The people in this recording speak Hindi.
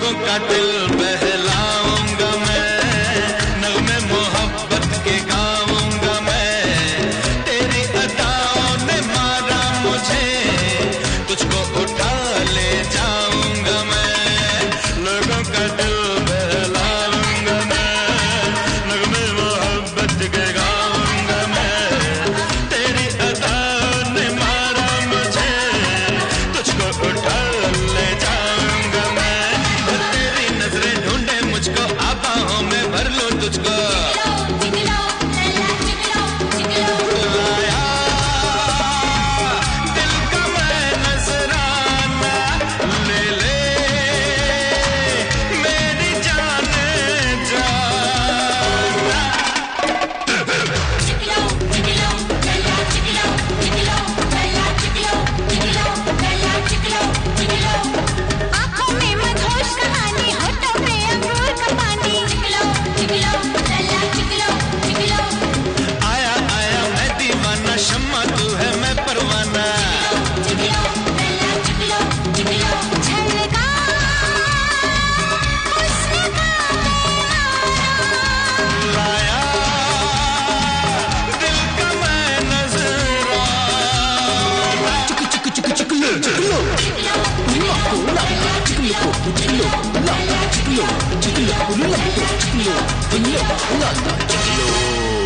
लोगों का दिल बहलाऊंगा मैं, नगमे मोहब्बत के गाऊंगा मैं। तेरी अदाओं ने मारा मुझे, तुझको उठा ले जाऊंगा मैं। लोगों का दिल बहलाऊंगा मैं, नगमे मोहब्बत के गाऊंगा मैं। तेरी अदाओं ने मारा मुझे, तुझको उठा ले जाऊंगा मैं। और तेरी नजरें ढूंढे मुझको, आबाहों में भर लूं तुझको। लाया दिल का मैं नजराना, ले ले मेरी जाने जाना। आँखों में मधोश कहानी, होठों पे अंगूर का पानी। आया आया मैं दीवाना, शम्मा तू है मैं परवाना। झलका हुस्न का लाया दिल का मैं नजराना। Chiquilo.